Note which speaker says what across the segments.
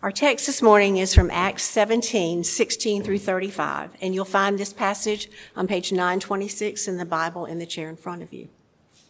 Speaker 1: Our text this morning is from Acts 17, 16 through 35, and you'll find this passage on page 926 in the Bible in the chair in front of you.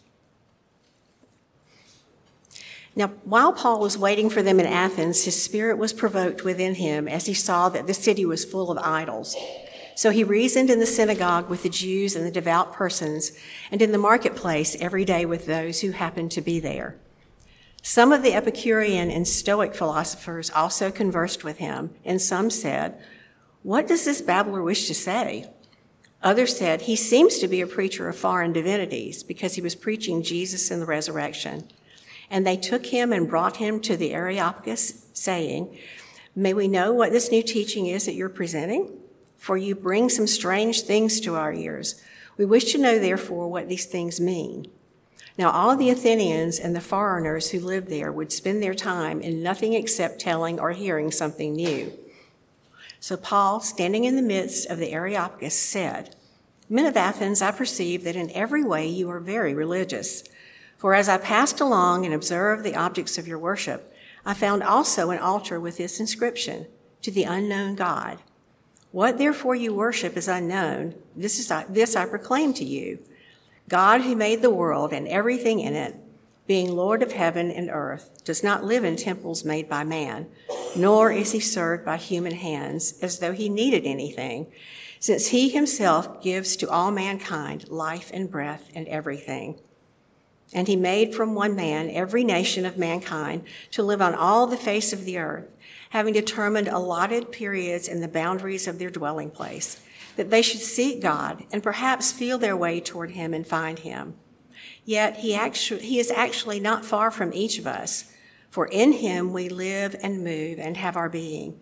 Speaker 1: Now, while Paul was waiting for them in Athens, his spirit was provoked within him as he saw that the city was full of idols. So he reasoned in the synagogue with the Jews and the devout persons, and in the marketplace every day with those who happened to be there. Some of the Epicurean and Stoic philosophers also conversed with him, and some said, "What does this babbler wish to say?" Others said, "He seems to be a preacher of foreign divinities, because he was preaching Jesus and the resurrection." And they took him and brought him to the Areopagus, saying, "May we know what this new teaching is that you're presenting? For you bring some strange things to our ears. We wish to know, therefore, what these things mean." Now all the Athenians and the foreigners who lived there would spend their time in nothing except telling or hearing something new. So Paul, standing in the midst of the Areopagus, said, "Men of Athens, I perceive that in every way you are very religious. For as I passed along and observed the objects of your worship, I found also an altar with this inscription, 'To the unknown God.' What therefore you worship is unknown. This I proclaim to you. God, who made the world and everything in it, being Lord of heaven and earth, does not live in temples made by man, nor is he served by human hands as though he needed anything, since he himself gives to all mankind life and breath and everything. And he made from one man every nation of mankind to live on all the face of the earth, having determined allotted periods and the boundaries of their dwelling place, that they should seek God and perhaps feel their way toward him and find him. Yet he is actually not far from each of us, for in him we live and move and have our being,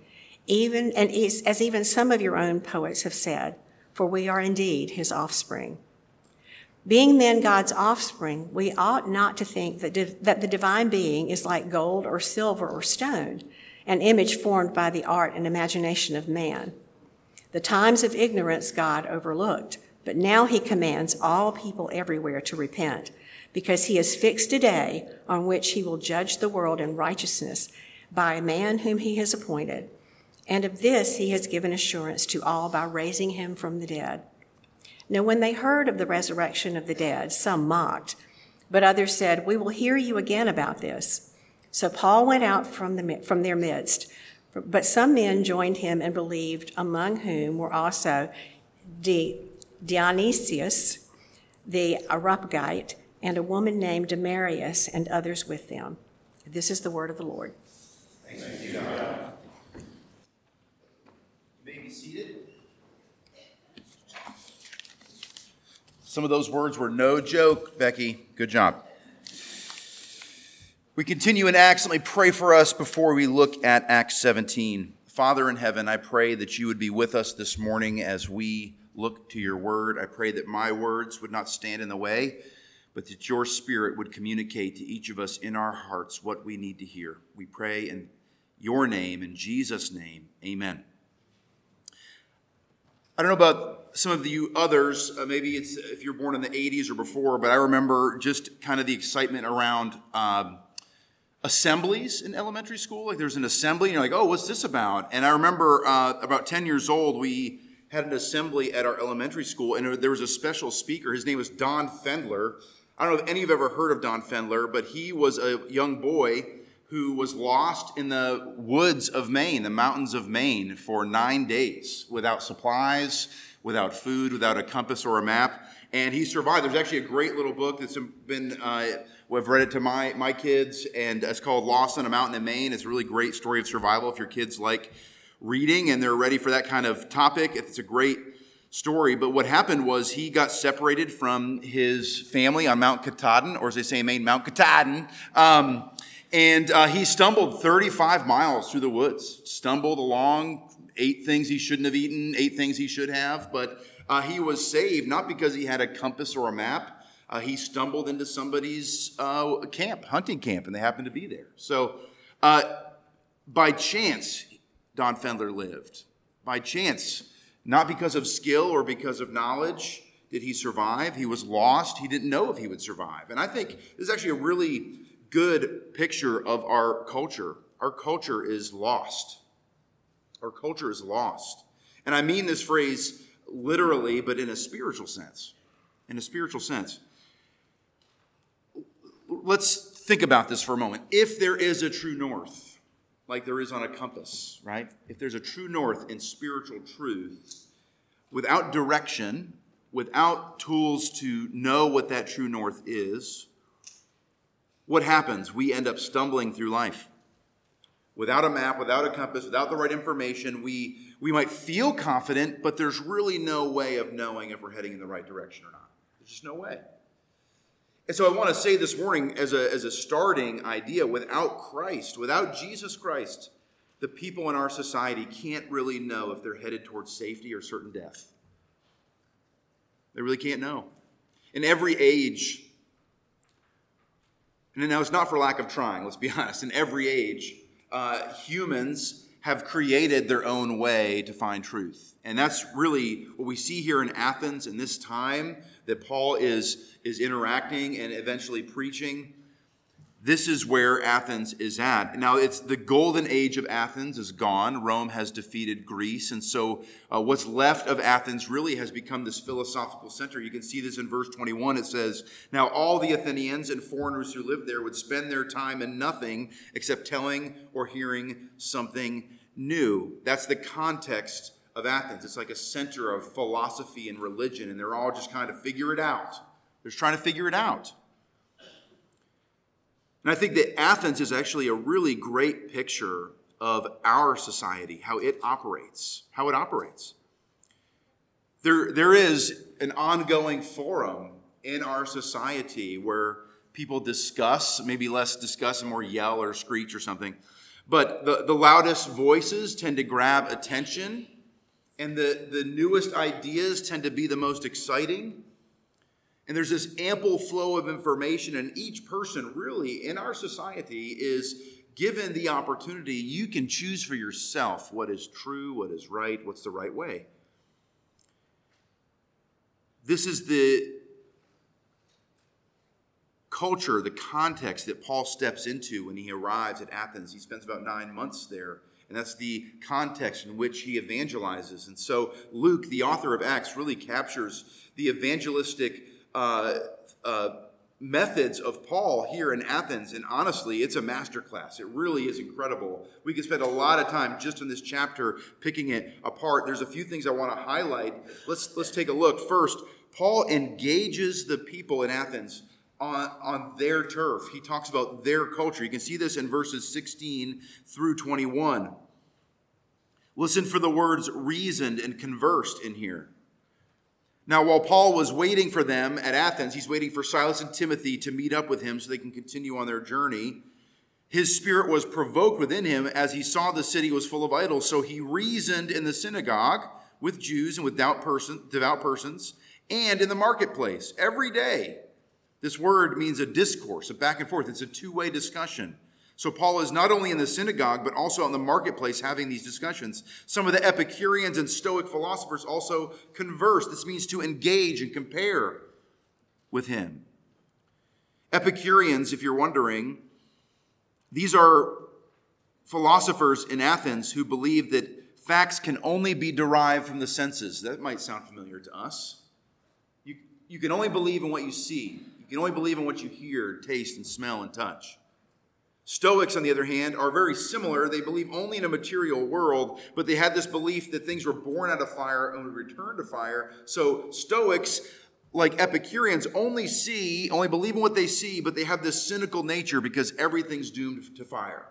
Speaker 1: as even some of your own poets have said, for we are indeed his offspring. Being then God's offspring, we ought not to think that the divine being is like gold or silver or stone, an image formed by the art and imagination of man. The times of ignorance God overlooked, but now he commands all people everywhere to repent, because he has fixed a day on which he will judge the world in righteousness by a man whom he has appointed. And of this he has given assurance to all by raising him from the dead. Now when they heard of the resurrection of the dead, some mocked, but others said, "We will hear you again about this." So Paul went out from their midst, but some men joined him and believed, among whom were also Dionysius the Areopagite and a woman named Damaris and others with them. This is the word of the Lord.
Speaker 2: Thanks be to God. You may be seated. Some of those words were no joke, Becky. Good job. We continue in Acts. Let me pray for us before we look at Acts 17. Father in heaven, I pray that you would be with us this morning as we look to your word. I pray that my words would not stand in the way, but that your spirit would communicate to each of us in our hearts what we need to hear. We pray in your name, in Jesus' name, amen. I don't know about some of you others, maybe it's if you're born in the 80s or before, but I remember just kind of the excitement around assemblies in elementary school. Like there's an assembly and you're like, oh, what's this about? And I remember about 10 years old, we had an assembly at our elementary school and there was a special speaker. His name was Don Fendler. I don't know if any of you have ever heard of Don Fendler, but he was a young boy who was lost in the woods of Maine, the mountains of Maine, for 9 days without supplies, without food, without a compass or a map. And he survived. There's actually a great little book that's been, I've read it to my kids, and it's called Lost on a Mountain in Maine. It's a really great story of survival if your kids like reading and they're ready for that kind of topic. It's a great story. But what happened was he got separated from his family on Mount Katahdin, or as they say in Maine, Mount Katahdin. And he stumbled 35 miles through the woods, stumbled along, ate things he shouldn't have eaten, ate things he should have, but he was saved, not because he had a compass or a map. He stumbled into somebody's hunting camp, and they happened to be there. So by chance, Don Fendler lived. By chance, not because of skill or because of knowledge did he survive. He was lost. He didn't know if he would survive. And I think this is actually a really good picture of our culture. our culture is lost. Our culture is lost. And I mean this phrase literally, but in a spiritual sense. In a spiritual sense. Let's think about this for a moment. If there is a true north, like there is on a compass, right? If there's a true north in spiritual truth, without direction, without tools to know what that true north is, what happens? We end up stumbling through life. Without a map, without a compass, without the right information, we might feel confident, but there's really no way of knowing if we're heading in the right direction or not. There's just no way. And so I want to say this morning as a starting idea, without Christ, without Jesus Christ, the people in our society can't really know if they're headed towards safety or certain death. They really can't know. In every age, and now it's not for lack of trying, let's be honest, in every age, humans have created their own way to find truth. And that's really what we see here in Athens in this time that Paul is interacting and eventually preaching. This is where Athens is at. Now, it's the golden age of Athens is gone. Rome has defeated Greece. And so what's left of Athens really has become this philosophical center. You can see this in verse 21. It says, "Now all the Athenians and foreigners who lived there would spend their time in nothing except telling or hearing something new." That's the context of Athens. It's like a center of philosophy and religion, and they're all just kind of figure it out. They're just trying to figure it out. And I think that Athens is actually a really great picture of our society, how it operates. There is an ongoing forum in our society where people discuss, maybe less discuss and more yell or screech or something. But the loudest voices tend to grab attention, and the newest ideas tend to be the most exciting. And there's this ample flow of information, and each person really in our society is given the opportunity. You can choose for yourself what is true, what is right, what's the right way. This is the culture, the context that Paul steps into when he arrives at Athens. He spends about 9 months there, and that's the context in which he evangelizes. And so Luke, the author of Acts, really captures the evangelistic methods of Paul here in Athens, and honestly, it's a masterclass. It really is incredible. We could spend a lot of time just in this chapter picking it apart. There's a few things I want to highlight. Let's take a look. First, Paul engages the people in Athens on their turf. He talks about their culture. You can see this in verses 16 through 21. Listen for the words reasoned and conversed in here. Now, while Paul was waiting for them at Athens, he's waiting for Silas and Timothy to meet up with him so they can continue on their journey. His spirit was provoked within him as he saw the city was full of idols. So he reasoned in the synagogue with Jews and with devout persons and in the marketplace every day. This word means a discourse, a back and forth. It's a two-way discussion. So Paul is not only in the synagogue, but also in the marketplace having these discussions. Some of the Epicureans and Stoic philosophers also converse. This means to engage and compare with him. Epicureans, if you're wondering, these are philosophers in Athens who believe that facts can only be derived from the senses. That might sound familiar to us. You can only believe in what you see. You can only believe in what you hear, taste, and smell and touch. Stoics, on the other hand, are very similar. They believe only in a material world, but they had this belief that things were born out of fire and would return to fire. So Stoics, like Epicureans, only believe in what they see, but they have this cynical nature because everything's doomed to fire.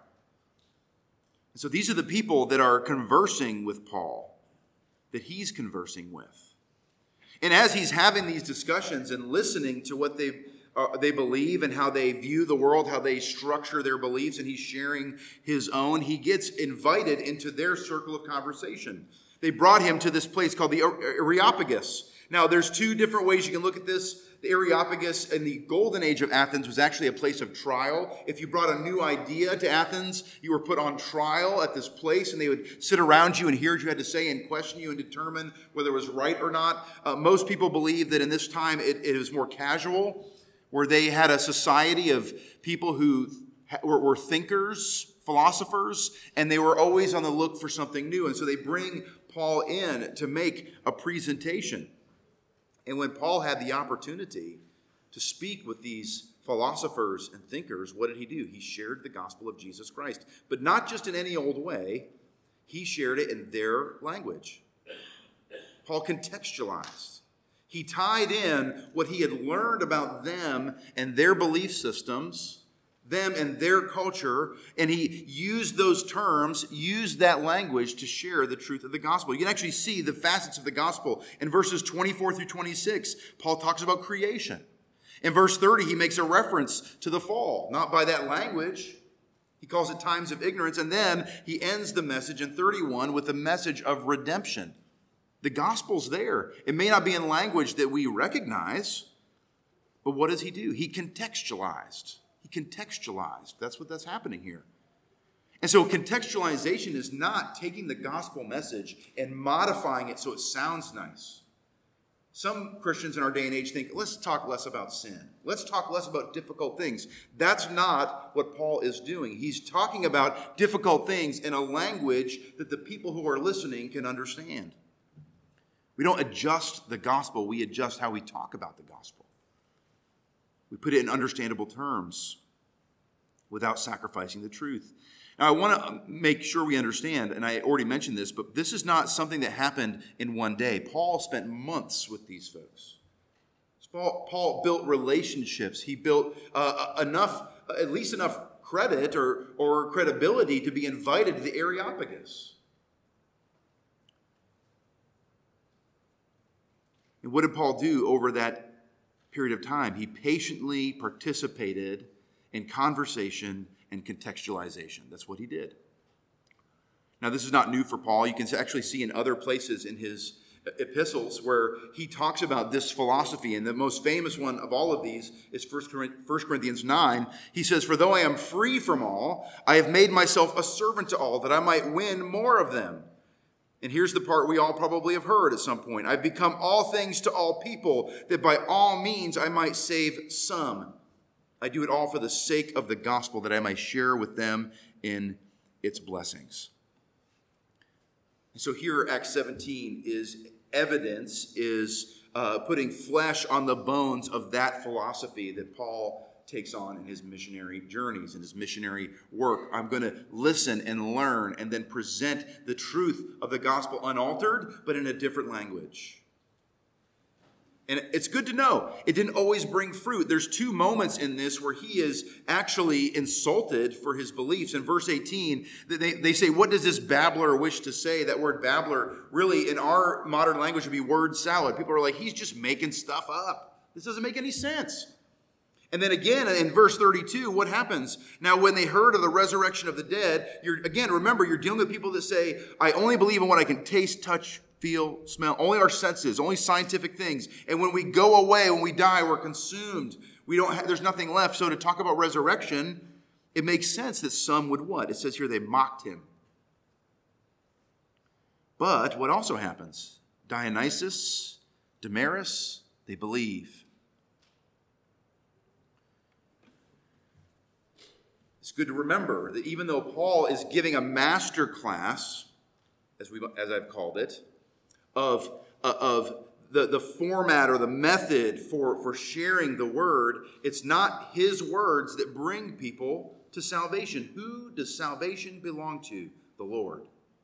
Speaker 2: And so these are the people that are conversing with Paul, that he's conversing with. And as he's having these discussions and listening to what they believe and how they view the world, how they structure their beliefs, and he's sharing his own, he gets invited into their circle of conversation. They brought him to this place called the Areopagus. Now, there's two different ways you can look at this. The Areopagus in the golden age of Athens was actually a place of trial. If you brought a new idea to Athens, you were put on trial at this place, and they would sit around you and hear what you had to say and question you and determine whether it was right or not. Most people believe that in this time it was more casual, where they had a society of people who were thinkers, philosophers, and they were always on the look for something new. And so they bring Paul in to make a presentation. And when Paul had the opportunity to speak with these philosophers and thinkers, what did he do? He shared the gospel of Jesus Christ. But not just in any old way. He shared it in their language. Paul contextualized. He tied in what he had learned about them and their belief systems, them and their culture, and he used those terms, used that language to share the truth of the gospel. You can actually see the facets of the gospel. In verses 24 through 26, Paul talks about creation. In verse 30, he makes a reference to the fall, not by that language. He calls it times of ignorance, and then he ends the message in 31 with a message of redemption. The gospel's there. It may not be in language that we recognize, but what does he do? He contextualized. That's happening here. And so contextualization is not taking the gospel message and modifying it so it sounds nice. Some Christians in our day and age think, let's talk less about sin. Let's talk less about difficult things. That's not what Paul is doing. He's talking about difficult things in a language that the people who are listening can understand. We don't adjust the gospel. We adjust how we talk about the gospel. We put it in understandable terms without sacrificing the truth. Now, I want to make sure we understand, and I already mentioned this, but this is not something that happened in one day. Paul spent months with these folks. Paul built relationships. He built at least enough credit or credibility to be invited to the Areopagus. And what did Paul do over that period of time? He patiently participated in conversation and contextualization. That's what he did. Now, this is not new for Paul. You can actually see in other places in his epistles where he talks about this philosophy. And the most famous one of all of these is 1 Corinthians 9. He says, "For though I am free from all, I have made myself a servant to all, that I might win more of them." And here's the part we all probably have heard at some point. "I've become all things to all people, that by all means I might save some. I do it all for the sake of the gospel, that I might share with them in its blessings." And so here, Acts 17 is evidence, is putting flesh on the bones of that philosophy that Paul takes on in his missionary journeys, in his missionary work. I'm going to listen and learn and then present the truth of the gospel unaltered, but in a different language. And it's good to know it didn't always bring fruit. There's two moments in this where he is actually insulted for his beliefs. In verse 18, they say, "What does this babbler wish to say?" That word babbler really in our modern language would be word salad. People are like, he's just making stuff up. This doesn't make any sense. And then again, in verse 32, what happens? Now, when they heard of the resurrection of the dead, remember, you're dealing with people that say, "I only believe in what I can taste, touch, feel, smell, only our senses, only scientific things. And when we go away, when we die, we're consumed. There's nothing left." So to talk about resurrection, it makes sense that some would what? It says here they mocked him. But what also happens? Dionysus, Damaris, they believe. It's good to remember that even though Paul is giving a master class, as I've called it, of the format or the method for sharing the word, it's not his words that bring people to salvation. Who does salvation belong to? The Lord.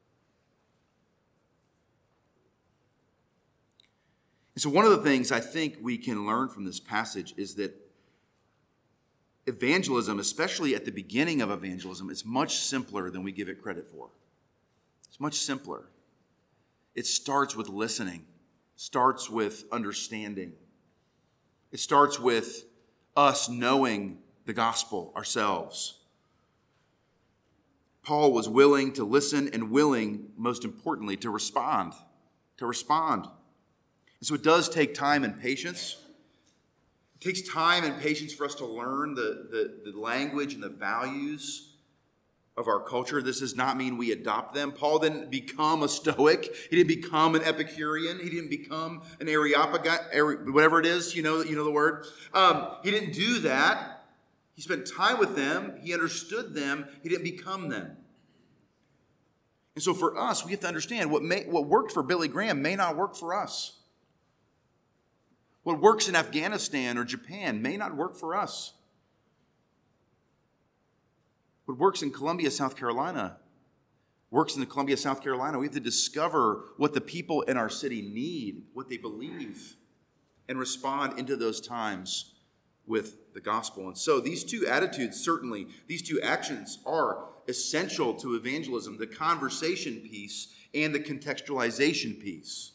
Speaker 2: And so one of the things I think we can learn from this passage is that evangelism, especially at the beginning of evangelism, is much simpler than we give it credit for. It's much simpler. It starts with listening, starts with understanding. It starts with us knowing the gospel ourselves. Paul was willing to listen and willing, most importantly, to respond. And so it does take time and patience. It takes time and patience for us to learn the language and the values of our culture. This does not mean we adopt them. Paul didn't become a Stoic. He didn't become an Epicurean. He didn't become an Areopagus, whatever it is, you know the word. He didn't do that. He spent time with them. He understood them. He didn't become them. And so for us, we have to understand what worked for Billy Graham may not work for us. What works in Afghanistan or Japan may not work for us. What works in Columbia, South Carolina, works in Columbia, South Carolina. We have to discover what the people in our city need, what they believe, and respond into those times with the gospel. And so these two attitudes, certainly, these two actions are essential to evangelism, the conversation piece and the contextualization piece.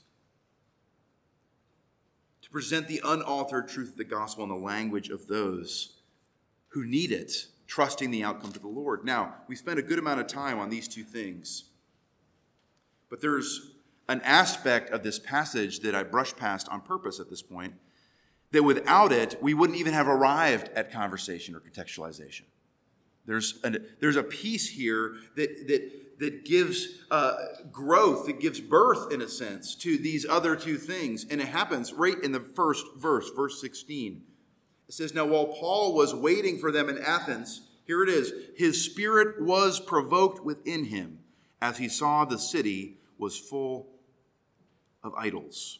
Speaker 2: To present the unaltered truth of the gospel in the language of those who need it, trusting the outcome to the Lord. Now, we spent a good amount of time on these two things, but there's an aspect of this passage that I brushed past on purpose at this point, that without it, we wouldn't even have arrived at conversation or contextualization. There's a piece here that gives growth, that gives birth, in a sense, to these other two things. And it happens right in the first verse, verse 16. It says, now while Paul was waiting for them in Athens, here it is, his spirit was provoked within him as he saw the city was full of idols.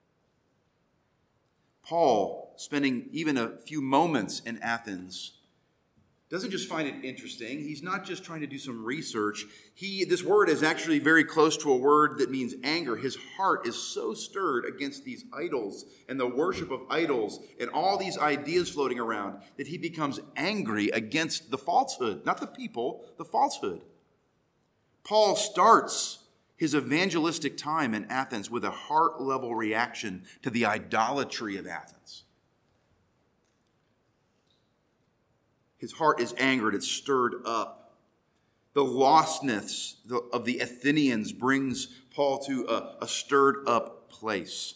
Speaker 2: Paul, spending even a few moments in Athens, doesn't just find it interesting. He's not just trying to do some research. This word is actually very close to a word that means anger. His heart is so stirred against these idols and the worship of idols and all these ideas floating around that he becomes angry against the falsehood, not the people, the falsehood. Paul starts his evangelistic time in Athens with a heart-level reaction to the idolatry of Athens. His heart is angered, it's stirred up. The lostness of the Athenians brings Paul to a stirred up place.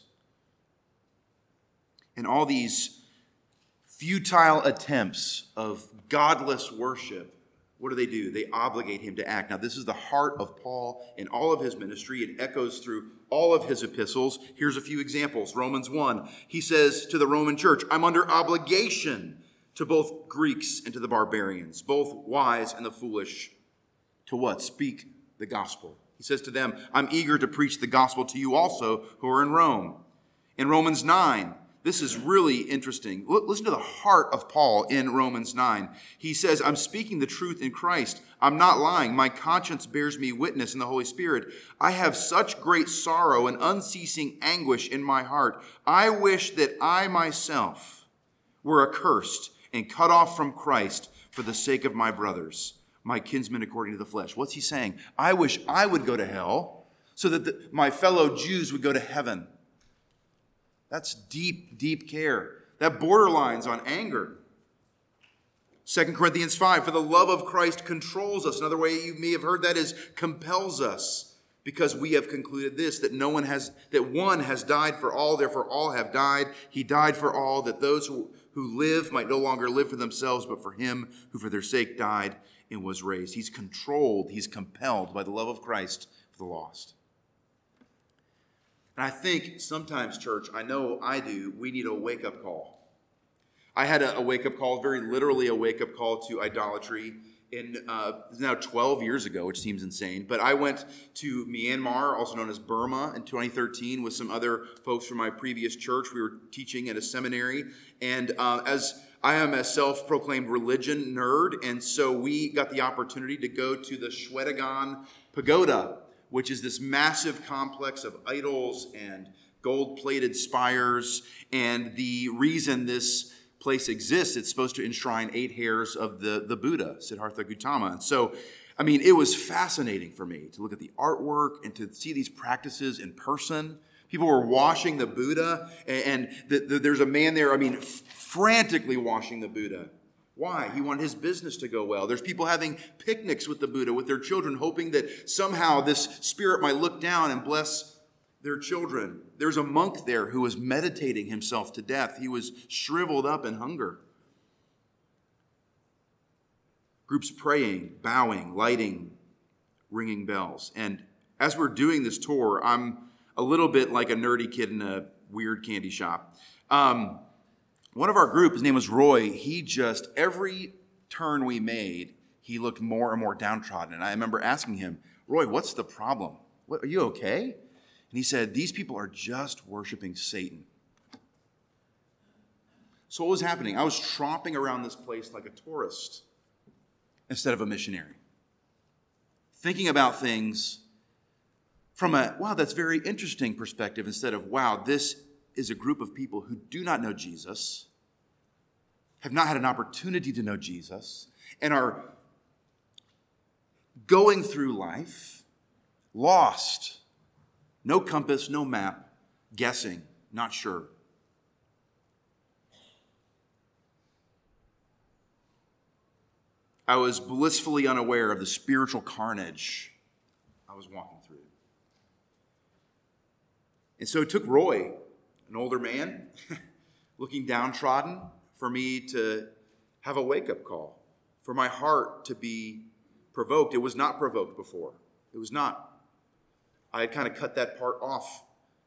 Speaker 2: And all these futile attempts of godless worship, what do? They obligate him to act. Now, this is the heart of Paul in all of his ministry. It echoes through all of his epistles. Here's a few examples. Romans 1, he says to the Roman church, I'm under obligation to both Greeks and to the barbarians, both wise and the foolish. To what? Speak the gospel. He says to them, I'm eager to preach the gospel to you also who are in Rome. In Romans 9, this is really interesting. Listen to the heart of Paul in Romans 9. He says, I'm speaking the truth in Christ. I'm not lying. My conscience bears me witness in the Holy Spirit. I have such great sorrow and unceasing anguish in my heart. I wish that I myself were accursed and cut off from Christ for the sake of my brothers, my kinsmen according to the flesh. What's he saying? I wish I would go to hell so that my fellow Jews would go to heaven. That's deep, deep care. That borderlines on anger. 2 Corinthians 5, for the love of Christ controls us. Another way you may have heard that is compels us, because we have concluded this, that one has died for all, therefore all have died. He died for all, that those who live might no longer live for themselves, but for him who for their sake died and was raised. He's controlled, he's compelled by the love of Christ for the lost. And I think sometimes, church, I know I do, we need a wake-up call. I had a wake-up call, very literally a wake-up call to idolatry now 12 years ago, which seems insane. But I went to Myanmar, also known as Burma, in 2013 with some other folks from my previous church. We were teaching at a seminary. And as I am a self-proclaimed religion nerd, and so we got the opportunity to go to the Shwedagon Pagoda, which is this massive complex of idols and gold-plated spires. And the reason this place exists, it's supposed to enshrine 8 hairs of the Buddha, Siddhartha Gautama. And so, I mean, it was fascinating for me to look at the artwork and to see these practices in person. People were washing the Buddha, and there's a man there, frantically washing the Buddha. Why? He wanted his business to go well. There's people having picnics with the Buddha, with their children, hoping that somehow this spirit might look down and bless their children. There's a monk there who was meditating himself to death. He was shriveled up in hunger. Groups praying, bowing, lighting, ringing bells. And as we're doing this tour, I'm a little bit like a nerdy kid in a weird candy shop. One of our group, his name was Roy, he just, every turn we made, he looked more and more downtrodden. And I remember asking him, Roy, what's the problem? Are you okay? And he said, these people are just worshiping Satan. So what was happening? I was tromping around this place like a tourist instead of a missionary. Thinking about things from a, wow, that's very interesting perspective instead of, wow, this is a group of people who do not know Jesus, have not had an opportunity to know Jesus, and are going through life lost. No compass, no map, guessing, not sure. I was blissfully unaware of the spiritual carnage I was walking through. And so it took Roy, an older man, looking downtrodden, for me to have a wake-up call, for my heart to be provoked. It was not provoked before. It was not. I had kind of cut that part off.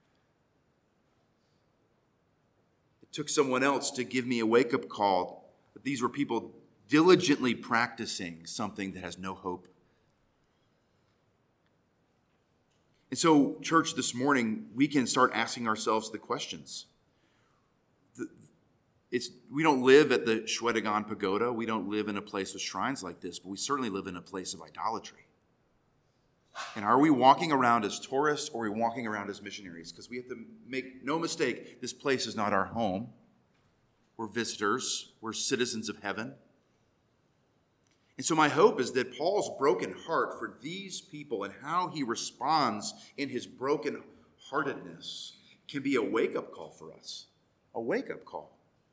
Speaker 2: It took someone else to give me a wake-up call that these were people diligently practicing something that has no hope. And so, church, this morning, we can start asking ourselves the questions. We don't live at the Shwedagon Pagoda. We don't live in a place with shrines like this, but we certainly live in a place of idolatry. And are we walking around as tourists or are we walking around as missionaries? Because we have to make no mistake, this place is not our home. We're visitors. We're citizens of heaven. And so my hope is that Paul's broken heart for these people and how he responds in his broken heartedness can be a wake-up call for us. A wake-up call.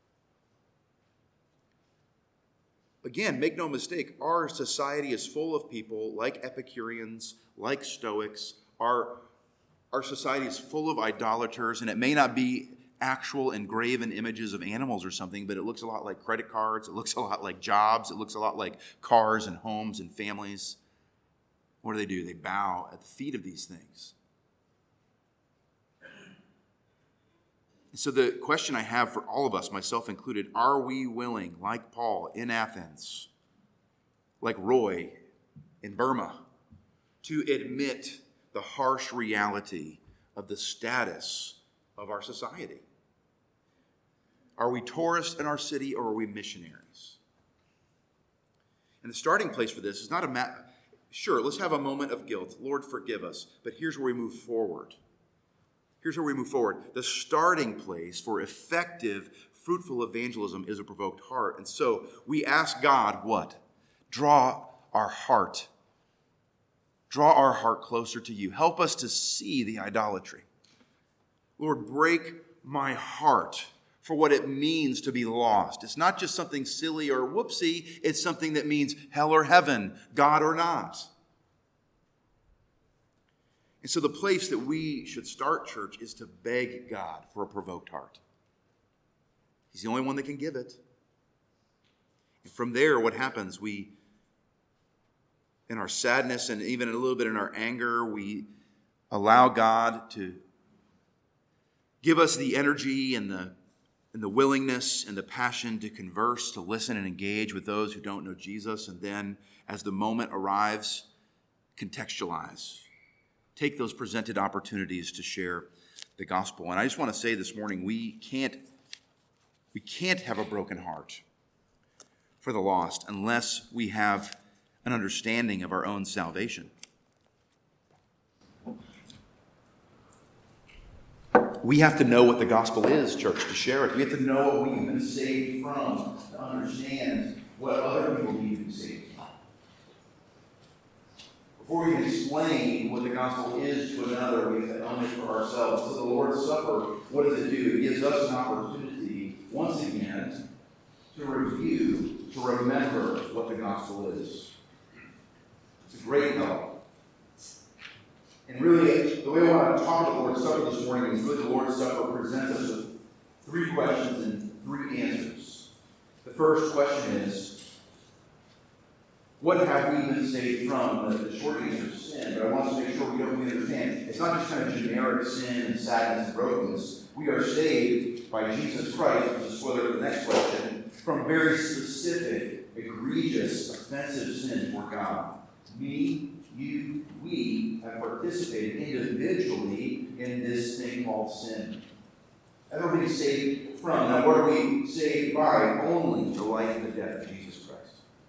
Speaker 2: Again, make no mistake, our society is full of people like Epicureans, like Stoics. Our society is full of idolaters, and it may not be actual engraven images of animals or something, but it looks a lot like credit cards. It looks a lot like jobs. It looks a lot like cars and homes and families. What do? They bow at the feet of these things. So the question I have for all of us, myself included, are we willing, like Paul in Athens, like Roy in Burma, to admit the harsh reality of the status of our society? Are we tourists in our city or are we missionaries? And the starting place for this is not sure, let's have a moment of guilt. Lord, forgive us. But here's where we move forward. The starting place for effective, fruitful evangelism is a provoked heart. And so we ask God what? Draw our heart closer to you. Help us to see the idolatry. Lord, break my heart for what it means to be lost. It's not just something silly or whoopsie. It's something that means hell or heaven, God or not. And so the place that we should start, church, is to beg God for a provoked heart. He's the only one that can give it. And from there, what happens? We, in our sadness and even a little bit in our anger, we allow God to give us the energy and the willingness and the passion to converse, to listen and engage with those who don't know Jesus. And then, as the moment arrives, contextualize. Take those presented opportunities to share the gospel. And I just want to say this morning, we can't have a broken heart for the lost unless we have an understanding of our own salvation. We have to know what the gospel is, church, to share it. We have to know what we've been saved from, to understand what other people need to be saved from. Before we can explain what the gospel is to another, we have to own it for ourselves. So the Lord's Supper, what does it do? It gives us an opportunity, once again, to review, to remember what the gospel is. It's a great help. And really, the way I want to talk about the Lord's Supper this morning is really the Lord's Supper presents us with 3 questions and 3 answers. The first question is, What have we been saved from? The short answer is sin, but I want to make sure we don't understand. It's not just kind of generic sin and sadness and brokenness. We are saved by Jesus Christ, which is spoiler for the next question, from very specific, egregious, offensive sin toward God. Me, you, we have participated individually in this thing called sin. That's what we're saved from. Now, what are we saved by? Only the life and the death of Jesus Christ.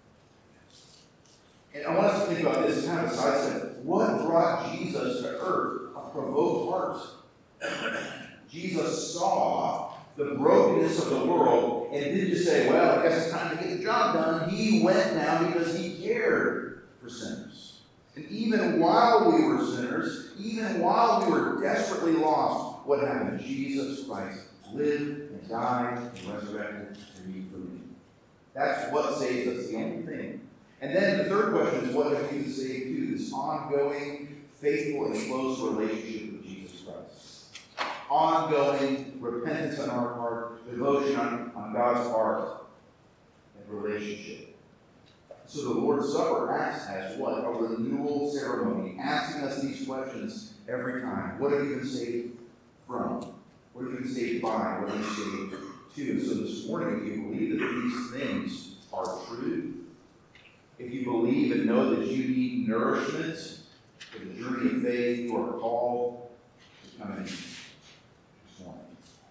Speaker 2: And I want us to think about this kind of a sidestep. What brought Jesus to earth? A provoked heart. Jesus saw the brokenness of the world and didn't just say, well, I guess it's time to get the job done. He went down because he cared for sinners. And even while we were sinners, even while we were desperately lost, what happened? Jesus Christ lived and died and resurrected for you for me. That's what saves us, the only thing. And then the third question is, what have we been saved to? This ongoing, faithful, and close relationship with Jesus Christ. Ongoing repentance on our part, devotion on God's part, and relationship. So the Lord's Supper acts as what? A renewal ceremony, asking us these questions every time. What have you been saved from? What have you been saved by? What have you saved to? So this morning, if you believe that these things are true, if you believe and know that you need nourishment for the journey of faith, you are called to come in this morning.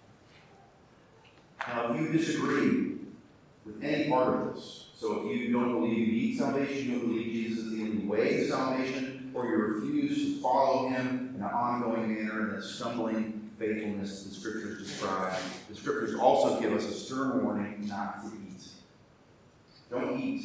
Speaker 2: Now, if you disagree with any part of this, so if you don't believe you need salvation, you don't believe Jesus is the only way to salvation, or you refuse to follow him in an ongoing manner in a stumbling faithfulness the Scriptures describe, the Scriptures also give us a stern warning not to eat. Don't eat.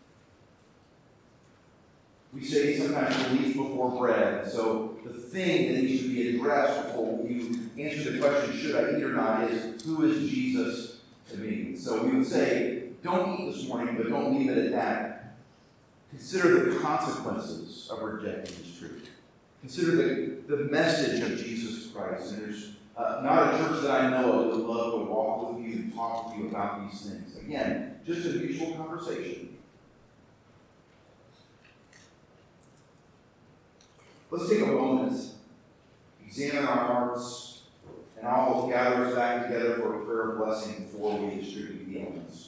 Speaker 2: We say sometimes belief before bread. So the thing that needs to be addressed before you answer the question, should I eat or not, is who is Jesus to me? So we would say, don't eat this morning, but don't leave it at that. Consider the consequences of rejecting this truth. Consider the message of Jesus Christ. And there's not a church that I know of that would love to walk with you and talk with you about these things. Again, just a mutual conversation. Let's take a moment, examine our hearts, and I'll gather us back together for a prayer of blessing before we distribute the elements.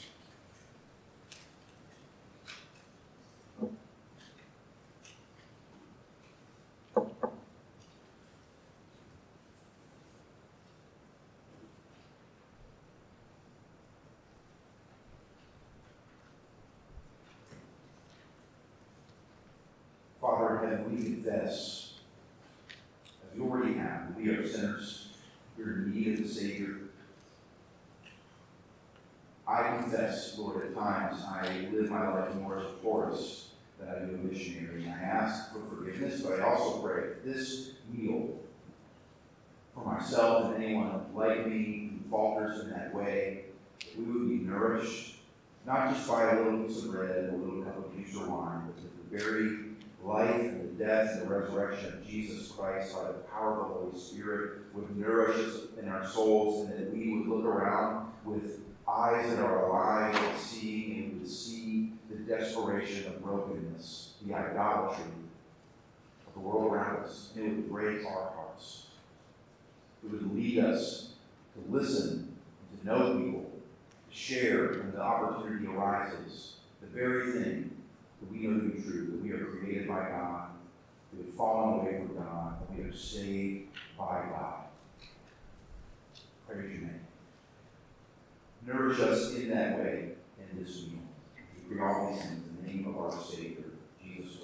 Speaker 2: Father in heaven, we confess, as we already have, we are sinners. We're in need of a Savior. I confess, Lord, at times I live my life more as a tourist than I do a missionary. And I ask for forgiveness, but I also pray that this meal, for myself and anyone like me who falters in that way, that we would be nourished, not just by a little piece of bread and a little cup of juice or wine, but the very life and the death and the resurrection of Jesus Christ by the power of the Holy Spirit would nourish us in our souls, and that we would look around with eyes that are alive and seeing, and we would see the desperation of brokenness, the idolatry of the world around us, and it would break our hearts. It would lead us to listen and to know people, to share when the opportunity arises, the very thing that we know to be true, that we are created by God, we have fallen away from God, and we are saved by God. Praise your name. Nourish us in that way in this meal. We pray all these things in the name of our Savior, Jesus Christ.